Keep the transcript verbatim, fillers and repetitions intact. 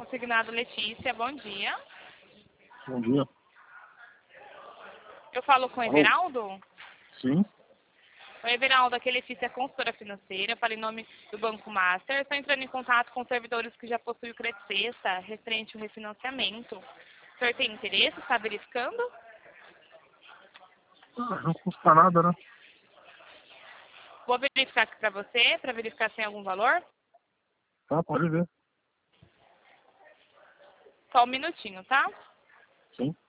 consignado Letícia, bom dia. Bom dia. Eu falo com o Alô? Everaldo? Sim. Oi, Everaldo, aqui é Letícia, consultora financeira, falo em nome do Banco Master. Estou entrando em contato com servidores que já possuem o Credicesta, referente ao refinanciamento. O senhor tem interesse? Está verificando? Ah, não custa nada, né? Vou verificar aqui para você, para verificar se tem algum valor. Tá, pode ver. Só um minutinho, tá? Sim.